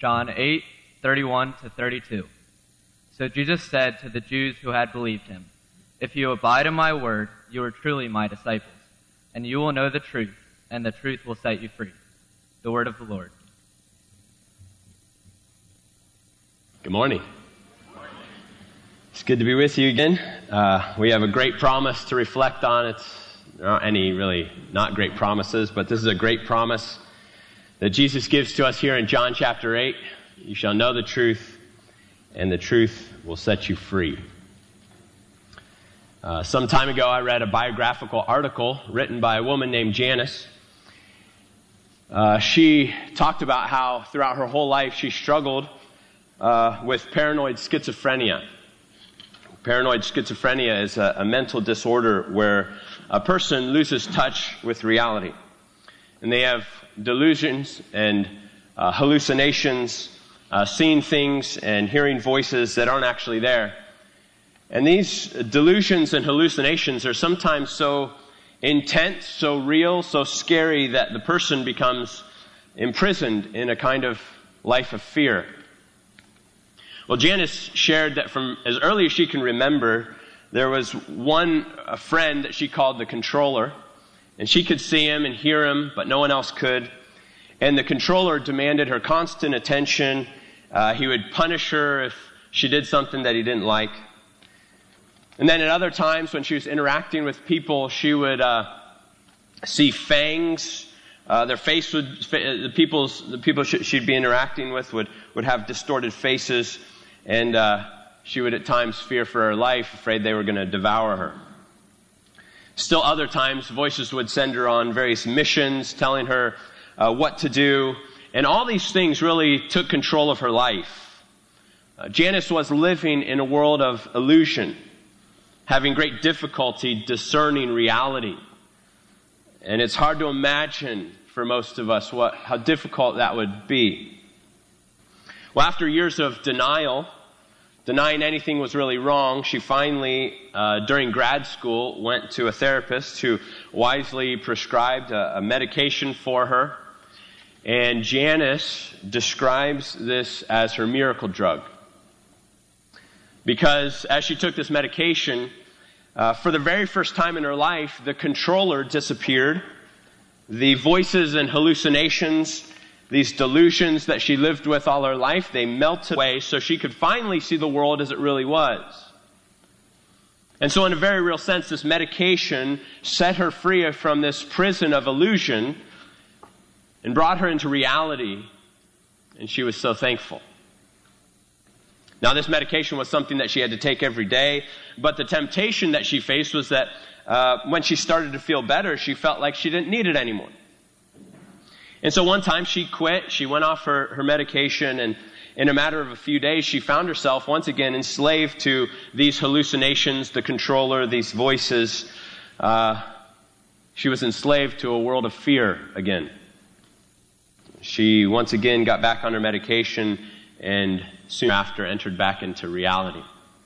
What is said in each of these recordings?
John 8:31 to 32. So Jesus said to the Jews who had believed him, "If you abide in my word, you are truly my disciples, and you will know the truth, and the truth will set you free." The word of the Lord. Good morning. It's good to be with you again. We have a great promise to reflect on. There aren't any really not great promises, but this is a great promise that Jesus gives to us here in John chapter 8. You shall know the truth, and the truth will set you free. Some time ago, I read a biographical article written by a woman named Janice. She talked about how throughout her whole life she struggled with paranoid schizophrenia. Paranoid schizophrenia is a mental disorder where a person loses touch with reality. And they have delusions and hallucinations, seeing things and hearing voices that aren't actually there. And these delusions and hallucinations are sometimes so intense, so real, so scary that the person becomes imprisoned in a kind of life of fear. Well, Janice shared that from as early as she can remember, there was a friend that she called the controller, and she could see him and hear him, but no one else could. And the controller demanded her constant attention. He would punish her if she did something that he didn't like. And then at other times when she was interacting with people, she would see fangs. Their face would, the people she'd be interacting with would have distorted faces, and she would at times fear for her life, afraid they were going to devour her. Still other times, voices would send her on various missions, telling her what to do, and all these things really took control of her life. Janice was living in a world of illusion, having great difficulty discerning reality. And it's hard to imagine for most of us how difficult that would be. Well, after years of denying anything was really wrong, she finally, during grad school, went to a therapist who wisely prescribed a medication for her. And Janice describes this as her miracle drug. Because as she took this medication, for the very first time in her life, the controller disappeared. The voices and hallucinations, these delusions that she lived with all her life, they melted away so she could finally see the world as it really was. And so in a very real sense, this medication set her free from this prison of illusion and brought her into reality, and she was so thankful. Now, this medication was something that she had to take every day, but the temptation that she faced was that when she started to feel better, she felt like she didn't need it anymore. And so one time she quit, she went off her medication, and in a matter of a few days, she found herself once again enslaved to these hallucinations, the controller, these voices. She was enslaved to a world of fear again. She once again got back on her medication and soon after entered back into reality.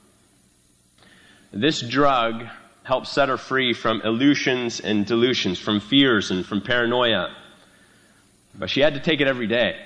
This drug helped set her free from illusions and delusions, from fears and from paranoia. But she had to take it every day.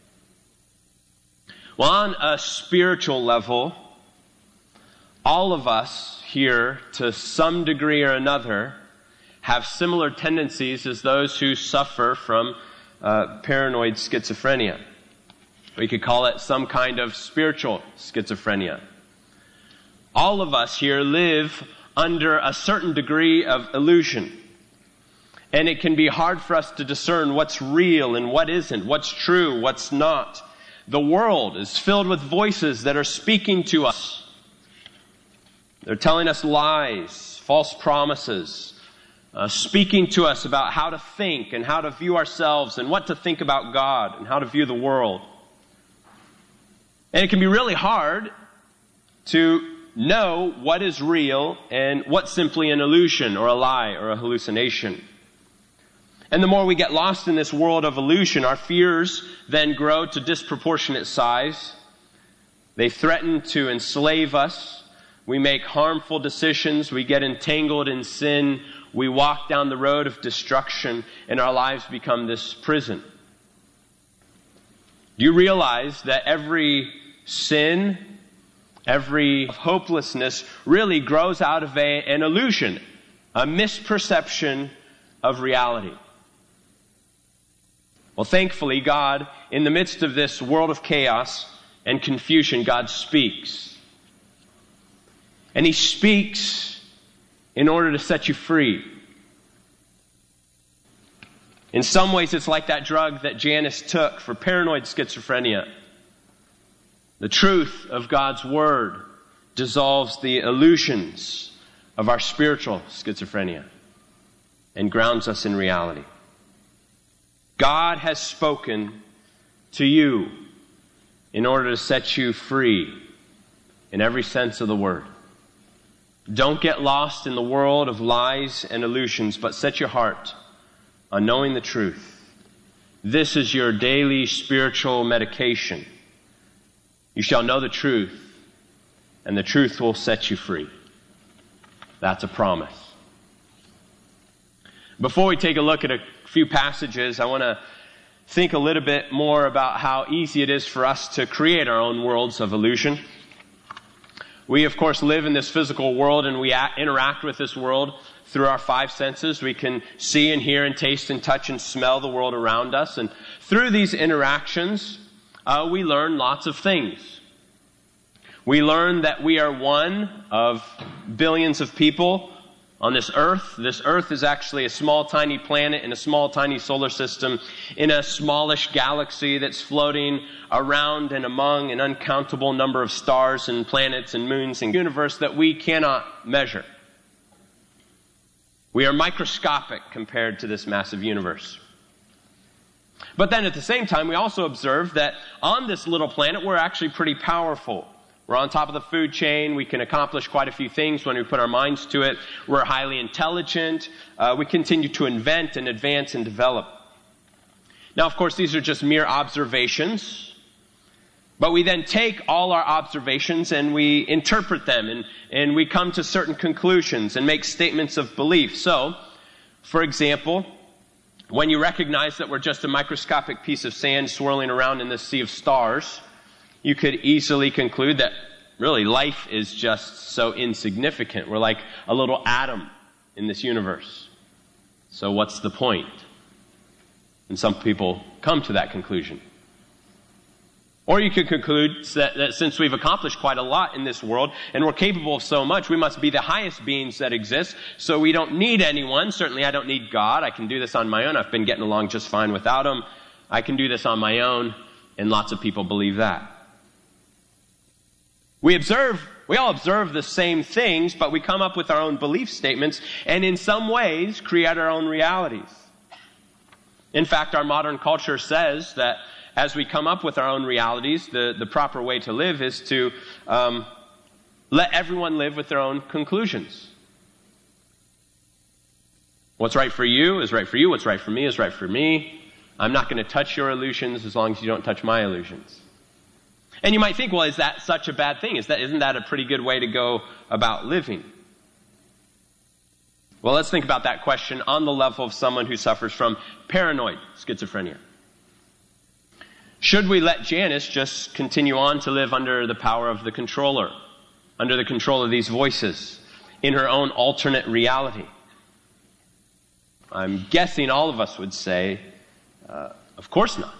Well, on a spiritual level, all of us here, to some degree or another, have similar tendencies as those who suffer from paranoid schizophrenia. We could call it some kind of spiritual schizophrenia. All of us here live under a certain degree of illusion. And it can be hard for us to discern what's real and what isn't, what's true, what's not. The world is filled with voices that are speaking to us. They're telling us lies, false promises, speaking to us about how to think and how to view ourselves and what to think about God and how to view the world. And it can be really hard to know what is real and what's simply an illusion or a lie or a hallucination. And the more we get lost in this world of illusion, our fears then grow to disproportionate size. They threaten to enslave us. We make harmful decisions. We get entangled in sin. We walk down the road of destruction, and our lives become this prison. Do you realize that every sin, every hopelessness really grows out of an illusion, a misperception of reality? Well, thankfully, God, in the midst of this world of chaos and confusion, God speaks. And He speaks in order to set you free. In some ways, it's like that drug that Janice took for paranoid schizophrenia. The truth of God's Word dissolves the illusions of our spiritual schizophrenia and grounds us in reality. God has spoken to you in order to set you free in every sense of the word. Don't get lost in the world of lies and illusions, but set your heart on knowing the truth. This is your daily spiritual medication. You shall know the truth, and the truth will set you free. That's a promise. Before we take a look at a few passages, I want to think a little bit more about how easy it is for us to create our own worlds of illusion. We, of course, live in this physical world, and we interact with this world through our five senses. We can see and hear and taste and touch and smell the world around us. And through these interactions, we learn lots of things. We learn that we are one of billions of people on this earth. This earth is actually a small, tiny planet in a small, tiny solar system in a smallish galaxy that's floating around and among an uncountable number of stars and planets and moons and universe that we cannot measure. We are microscopic compared to this massive universe. But then at the same time, we also observe that on this little planet, we're actually pretty powerful. We're on top of the food chain. We can accomplish quite a few things when we put our minds to it. We're highly intelligent. We continue to invent and advance and develop. Now, of course, these are just mere observations. But we then take all our observations and we interpret them and we come to certain conclusions and make statements of belief. So, for example, when you recognize that we're just a microscopic piece of sand swirling around in this sea of stars, you could easily conclude that really life is just so insignificant. We're like a little atom in this universe. So what's the point? And some people come to that conclusion. Or you could conclude that since we've accomplished quite a lot in this world and we're capable of so much, we must be the highest beings that exist, so we don't need anyone. Certainly I don't need God. I can do this on my own. I've been getting along just fine without Him. I can do this on my own, and lots of people believe that. We all observe the same things, but we come up with our own belief statements and in some ways create our own realities. In fact, our modern culture says that as we come up with our own realities, the proper way to live is to let everyone live with their own conclusions. What's right for you is right for you. What's right for me is right for me. I'm not going to touch your illusions as long as you don't touch my illusions. And you might think, well, is that such a bad thing? Isn't that a pretty good way to go about living? Well, let's think about that question on the level of someone who suffers from paranoid schizophrenia. Should we let Janice just continue on to live under the power of the controller, under the control of these voices, in her own alternate reality? I'm guessing all of us would say, of course not.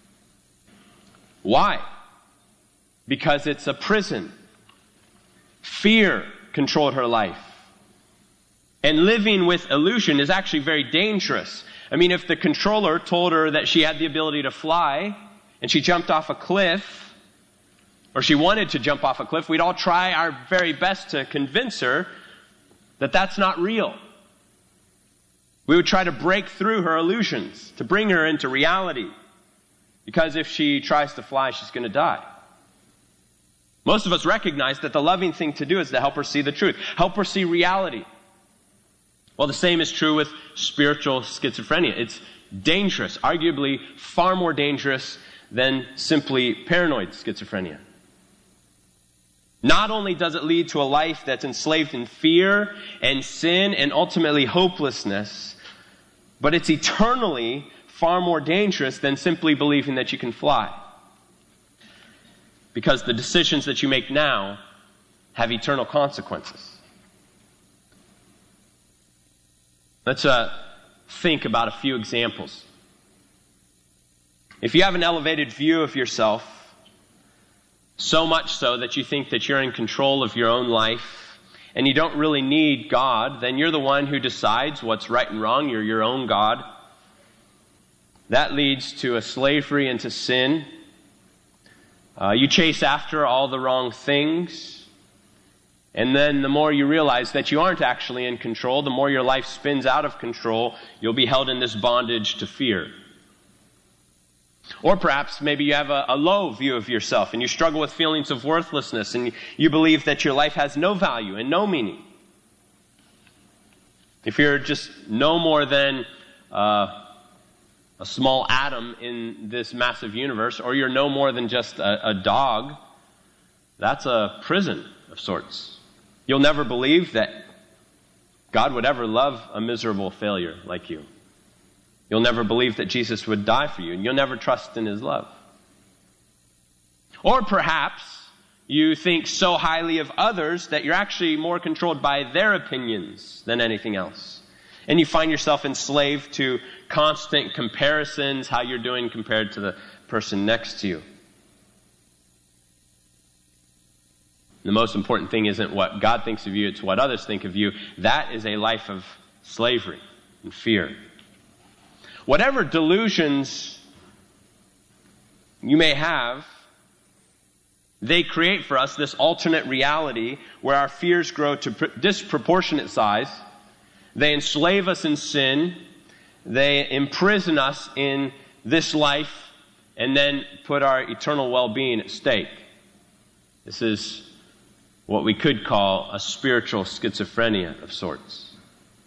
Why? Because it's a prison. Fear controlled her life. And living with illusion is actually very dangerous. I mean, if the controller told her that she had the ability to fly, and she jumped off a cliff, or she wanted to jump off a cliff, we'd all try our very best to convince her that that's not real. We would try to break through her illusions, to bring her into reality. Because if she tries to fly, she's going to die. Most of us recognize that the loving thing to do is to help her see the truth, help her see reality. Well, the same is true with spiritual schizophrenia. It's dangerous, arguably far more dangerous than simply paranoid schizophrenia. Not only does it lead to a life that's enslaved in fear and sin and ultimately hopelessness, but it's eternally far more dangerous than simply believing that you can fly. because the decisions that you make now have eternal consequences. Let's think about a few examples. If you have an elevated view of yourself, so much so that you think that you're in control of your own life and you don't really need God, then you're the one who decides what's right and wrong. You're your own God. That leads to a slavery into sin. You chase after all the wrong things. And then the more you realize that you aren't actually in control, the more your life spins out of control, you'll be held in this bondage to fear. Or perhaps maybe you have a low view of yourself and you struggle with feelings of worthlessness and you believe that your life has no value and no meaning. If you're just no more than a small atom in this massive universe, or you're no more than just a dog, that's a prison of sorts. You'll never believe that God would ever love a miserable failure like you. You'll never believe that Jesus would die for you, and you'll never trust in his love. Or perhaps you think so highly of others that you're actually more controlled by their opinions than anything else. And you find yourself enslaved to constant comparisons, how you're doing compared to the person next to you. The most important thing isn't what God thinks of you, it's what others think of you. That is a life of slavery and fear. Whatever delusions you may have, they create for us this alternate reality where our fears grow to disproportionate size. They enslave us in sin. They imprison us in this life and then put our eternal well-being at stake. This is what we could call a spiritual schizophrenia of sorts.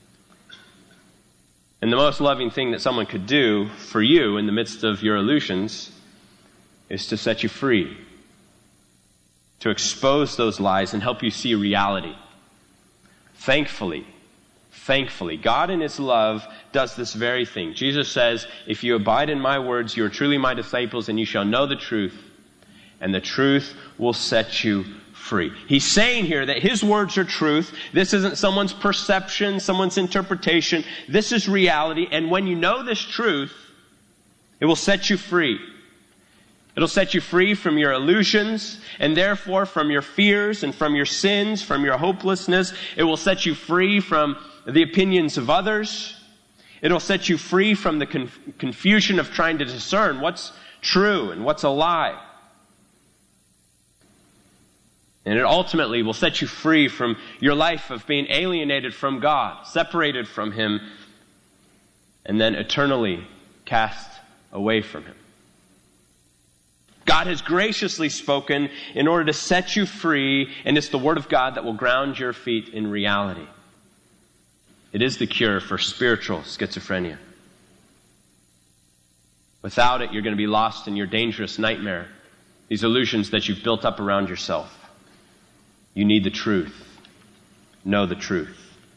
And the most loving thing that someone could do for you in the midst of your illusions is to set you free, to expose those lies and help you see reality. Thankfully, God in his love does this very thing. Jesus says, if you abide in my words, you are truly my disciples, and you shall know the truth, and the truth will set you free. He's saying here that his words are truth. This isn't someone's perception, someone's interpretation. This is reality, and when you know this truth, it will set you free. It'll set you free from your illusions, and therefore from your fears and from your sins, from your hopelessness. It will set you free from the opinions of others. It'll set you free from the confusion of trying to discern what's true and what's a lie. And it ultimately will set you free from your life of being alienated from God, separated from him, and then eternally cast away from him. God has graciously spoken in order to set you free, and it's the Word of God that will ground your feet in reality. It is the cure for spiritual schizophrenia. Without it, you're going to be lost in your dangerous nightmare, these illusions that you've built up around yourself. You need the truth. Know the truth.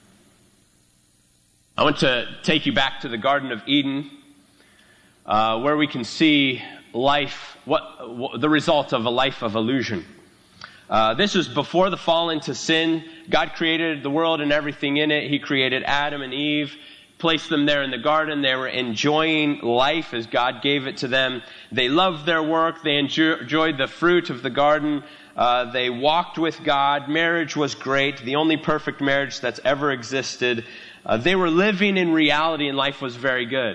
I want to take you back to the Garden of Eden, where we can see life, the result of a life of illusion. This is before the fall into sin. God created the world and everything in it. He created Adam and Eve, placed them there in the garden. They were enjoying life as God gave it to them. They loved their work. They enjoyed the fruit of the garden. They walked with God. Marriage was great, the only perfect marriage that's ever existed. They were living in reality, and life was very good.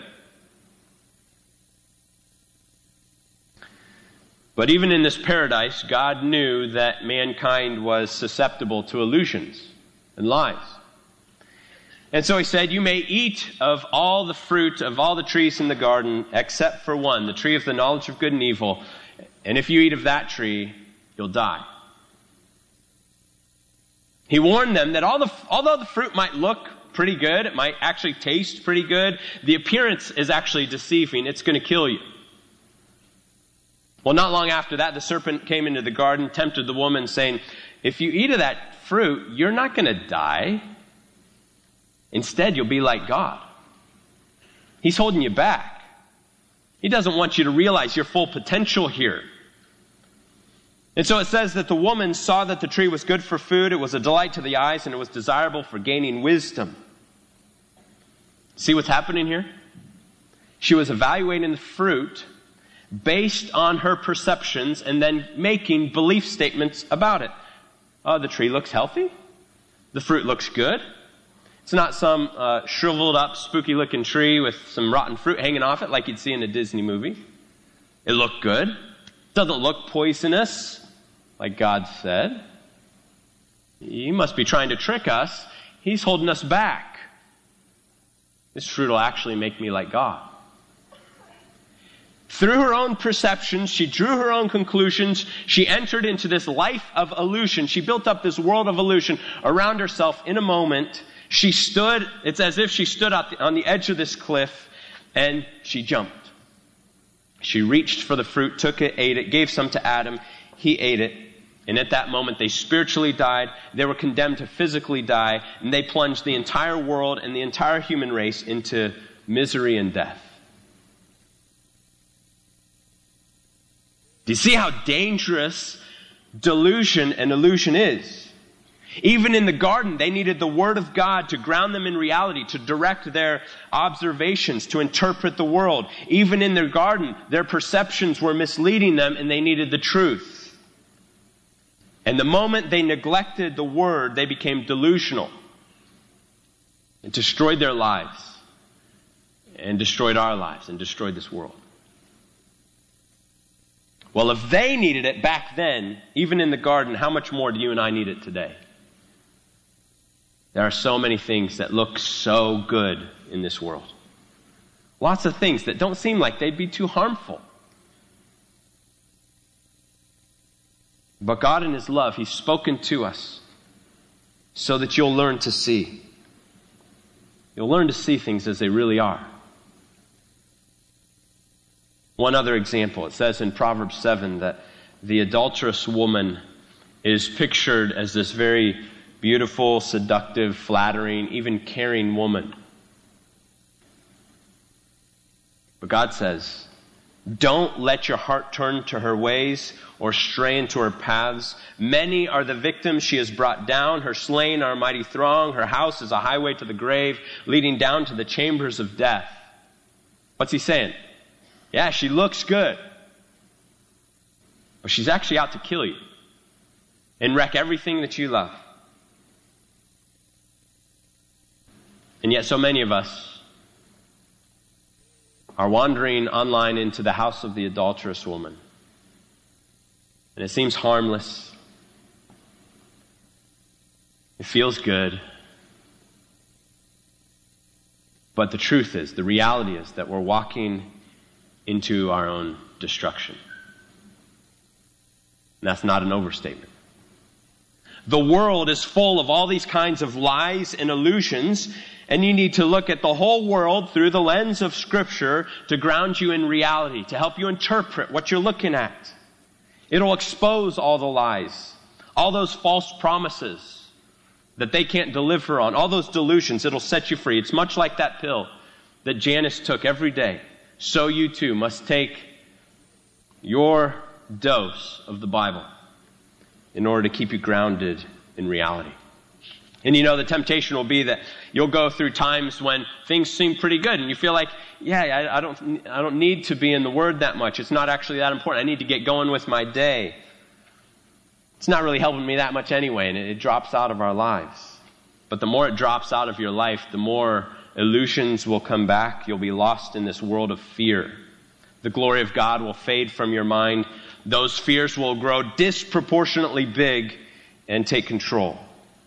But even in this paradise, God knew that mankind was susceptible to illusions and lies. And so he said, you may eat of all the fruit of all the trees in the garden, except for one, the tree of the knowledge of good and evil. And if you eat of that tree, you'll die. He warned them that although the fruit might look pretty good, it might actually taste pretty good, the appearance is actually deceiving. It's going to kill you. Well, not long after that, the serpent came into the garden, tempted the woman, saying, if you eat of that fruit, you're not going to die. Instead, you'll be like God. He's holding you back. He doesn't want you to realize your full potential here. And so it says that the woman saw that the tree was good for food, it was a delight to the eyes, and it was desirable for gaining wisdom. See what's happening here? She was evaluating the fruit based on her perceptions and then making belief statements about it. Oh, the tree looks healthy. The fruit looks good. It's not some shriveled up, spooky looking tree with some rotten fruit hanging off it like you'd see in a Disney movie. It looked good. Doesn't look poisonous like God said. He must be trying to trick us. He's holding us back. This fruit will actually make me like God. Through her own perceptions, she drew her own conclusions. She entered into this life of illusion. She built up this world of illusion around herself in a moment. She stood, it's as if she stood on the edge of this cliff, and she jumped. She reached for the fruit, took it, ate it, gave some to Adam. He ate it. And at that moment, they spiritually died. They were condemned to physically die. And they plunged the entire world and the entire human race into misery and death. Do you see how dangerous delusion and illusion is? Even in the garden, they needed the Word of God to ground them in reality, to direct their observations, to interpret the world. Even in their garden, their perceptions were misleading them and they needed the truth. And the moment they neglected the Word, they became delusional. It destroyed their lives, and destroyed our lives, and destroyed this world. Well, if they needed it back then, even in the garden, how much more do you and I need it today? There are so many things that look so good in this world. Lots of things that don't seem like they'd be too harmful. But God in His love, He's spoken to us so that you'll learn to see. You'll learn to see things as they really are. One other example, it says in Proverbs 7 that the adulterous woman is pictured as this very beautiful, seductive, flattering, even caring woman. But God says, don't let your heart turn to her ways or stray into her paths. Many are the victims she has brought down. Her slain are a mighty throng. Her house is a highway to the grave, leading down to the chambers of death. What's he saying? Yeah, she looks good. But she's actually out to kill you and wreck everything that you love. And yet so many of us are wandering online into the house of the adulterous woman. And it seems harmless. It feels good. But the truth is, the reality is that we're walking into our own destruction. And that's not an overstatement. The world is full of all these kinds of lies and illusions, and you need to look at the whole world through the lens of Scripture to ground you in reality, to help you interpret what you're looking at. It'll expose all the lies, all those false promises that they can't deliver on, all those delusions. It'll set you free. It's much like that pill that Janice took every day. So you too must take your dose of the Bible in order to keep you grounded in reality. And you know, the temptation will be that you'll go through times when things seem pretty good and you feel like, yeah, I don't need to be in the Word that much. It's not actually that important. I need to get going with my day. It's not really helping me that much anyway, and it drops out of our lives. But the more it drops out of your life, the more illusions will come back. You'll be lost in this world of fear. The glory of God will fade from your mind. Those fears will grow disproportionately big and take control.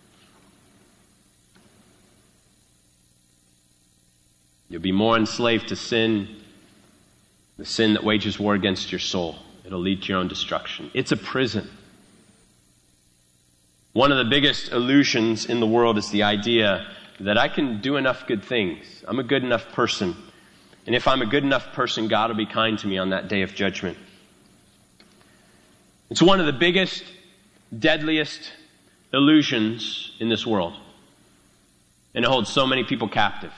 You'll be more enslaved to sin, the sin that wages war against your soul. It'll lead to your own destruction. It's a prison. One of the biggest illusions in the world is the idea that I can do enough good things. I'm a good enough person. And if I'm a good enough person, God will be kind to me on that day of judgment. It's one of the biggest, deadliest illusions in this world. And it holds so many people captive.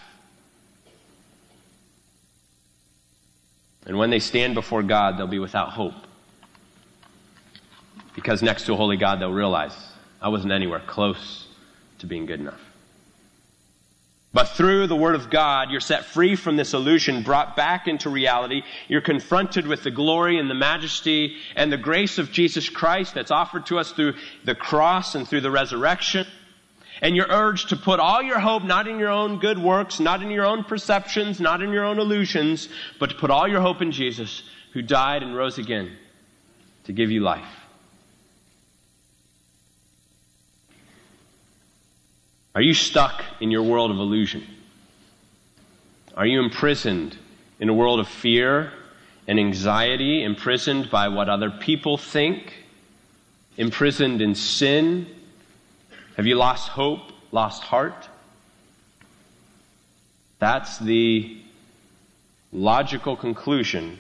And when they stand before God, they'll be without hope. Because next to a holy God, they'll realize I wasn't anywhere close to being good enough. But through the Word of God, you're set free from this illusion, brought back into reality. You're confronted with the glory and the majesty and the grace of Jesus Christ that's offered to us through the cross and through the resurrection. And you're urged to put all your hope not in your own good works, not in your own perceptions, not in your own illusions, but to put all your hope in Jesus, who died and rose again to give you life. Are you stuck in your world of illusion? Are you imprisoned in a world of fear and anxiety, imprisoned by what other people think, imprisoned in sin? Have you lost hope, lost heart? That's the logical conclusion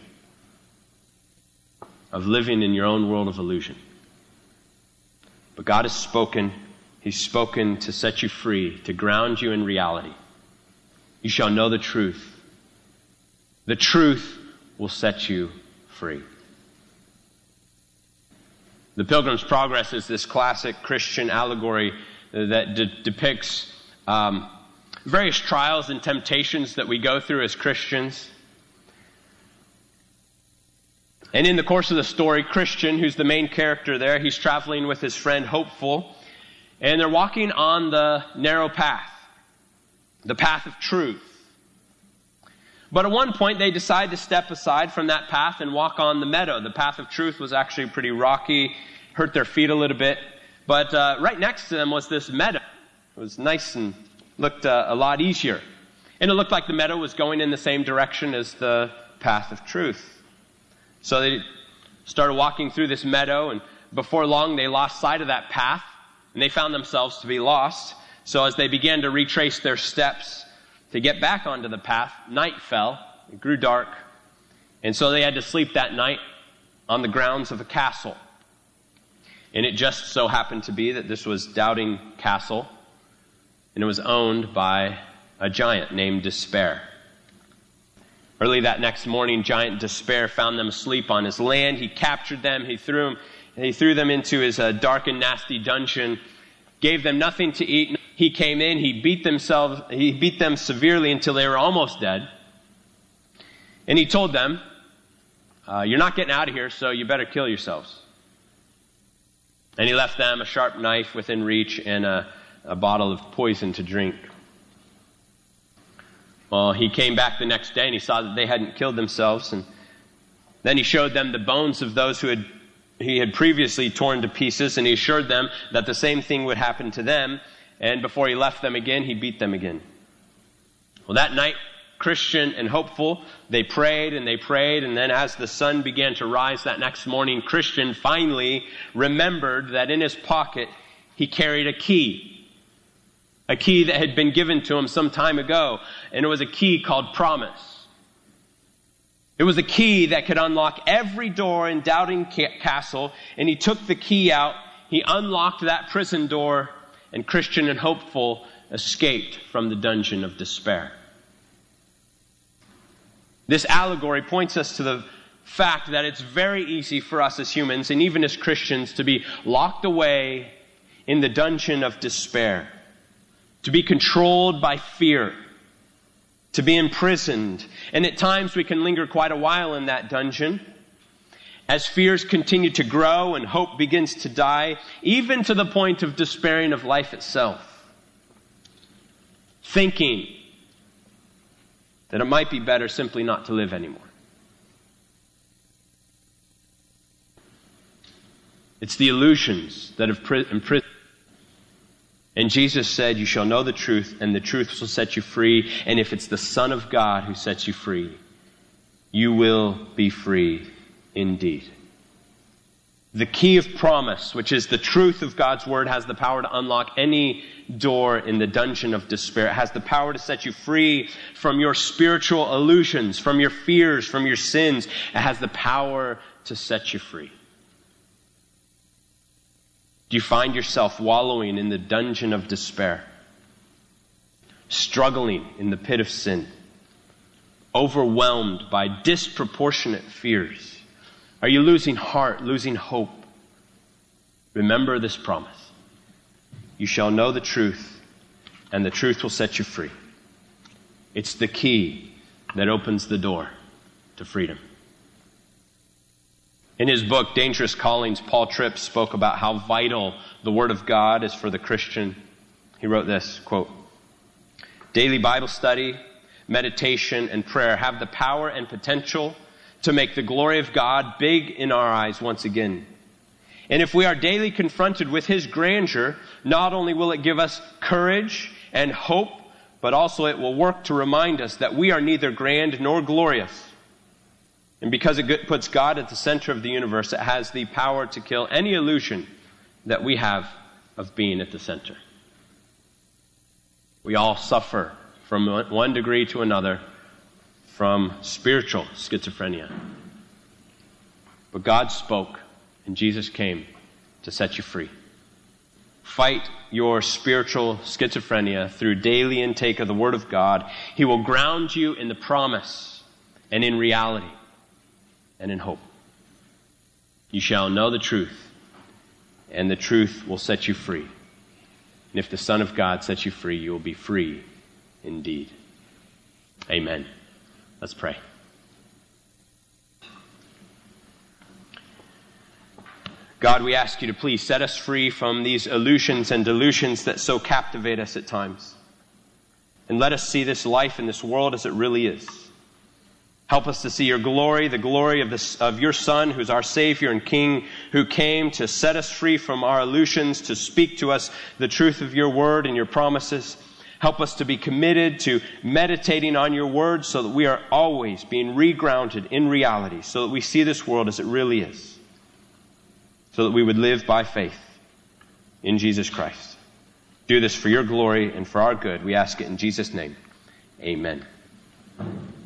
of living in your own world of illusion. But God has spoken. He's spoken to set you free, to ground you in reality. You shall know the truth. The truth will set you free. The Pilgrim's Progress is this classic Christian allegory that depicts various trials and temptations that we go through as Christians. And in the course of the story, Christian, who's the main character there, he's traveling with his friend Hopeful, and they're walking on the narrow path, the path of truth. But at one point, they decide to step aside from that path and walk on the meadow. The path of truth was actually pretty rocky, hurt their feet a little bit. But right next to them was this meadow. It was nice and looked a lot easier. And it looked like the meadow was going in the same direction as the path of truth. So they started walking through this meadow, and before long, they lost sight of that path. And they found themselves to be lost. So as they began to retrace their steps to get back onto the path, night fell. It grew dark. And so they had to sleep that night on the grounds of a castle. And it just so happened to be that this was Doubting Castle. And it was owned by a giant named Despair. Early that next morning, Giant Despair found them asleep on his land. He captured them. He threw them into his dark and nasty dungeon, gave them nothing to eat. He came in, he beat them severely until they were almost dead. And he told them, you're not getting out of here, so you better kill yourselves. And he left them a sharp knife within reach and a bottle of poison to drink. Well, he came back the next day and he saw that they hadn't killed themselves. And then he showed them the bones of those who he had previously torn to pieces, and he assured them that the same thing would happen to them. And before he left them again, he beat them again. Well, that night, Christian and Hopeful, they prayed, and then as the sun began to rise that next morning, Christian finally remembered that in his pocket he carried a key that had been given to him some time ago, and it was a key called promise. It was a key that could unlock every door in Doubting Castle, and he took the key out, he unlocked that prison door, and Christian and Hopeful escaped from the dungeon of despair. This allegory points us to the fact that it's very easy for us as humans, and even as Christians, to be locked away in the dungeon of despair, to be controlled by fear, to be imprisoned. And at times we can linger quite a while in that dungeon as fears continue to grow and hope begins to die, even to the point of despairing of life itself. Thinking that it might be better simply not to live anymore. It's the illusions that have imprisoned. And Jesus said, you shall know the truth, and the truth shall set you free. And if it's the Son of God who sets you free, you will be free indeed. The key of promise, which is the truth of God's word, has the power to unlock any door in the dungeon of despair. It has the power to set you free from your spiritual illusions, from your fears, from your sins. It has the power to set you free. Do you find yourself wallowing in the dungeon of despair? Struggling in the pit of sin? Overwhelmed by disproportionate fears? Are you losing heart, losing hope? Remember this promise. You shall know the truth, and the truth will set you free. It's the key that opens the door to freedom. In his book, Dangerous Callings, Paul Tripp spoke about how vital the Word of God is for the Christian. He wrote this, quote, "Daily Bible study, meditation, and prayer have the power and potential to make the glory of God big in our eyes once again. And if we are daily confronted with His grandeur, not only will it give us courage and hope, but also it will work to remind us that we are neither grand nor glorious. And because it puts God at the center of the universe, it has the power to kill any illusion that we have of being at the center." We all suffer from one degree to another from spiritual schizophrenia. But God spoke, and Jesus came to set you free. Fight your spiritual schizophrenia through daily intake of the Word of God. He will ground you in the promise and in reality and in hope. You shall know the truth, and the truth will set you free. And if the Son of God sets you free, you will be free indeed. Amen. Let's pray. God, we ask you to please set us free from these illusions and delusions that so captivate us at times. And let us see this life in this world as it really is. Help us to see your glory, the glory of your Son, who's our Savior and King, who came to set us free from our illusions, to speak to us the truth of your word and your promises. Help us to be committed to meditating on your word so that we are always being regrounded in reality, so that we see this world as it really is, so that we would live by faith in Jesus Christ. Do this for your glory and for our good. We ask it in Jesus' name. Amen.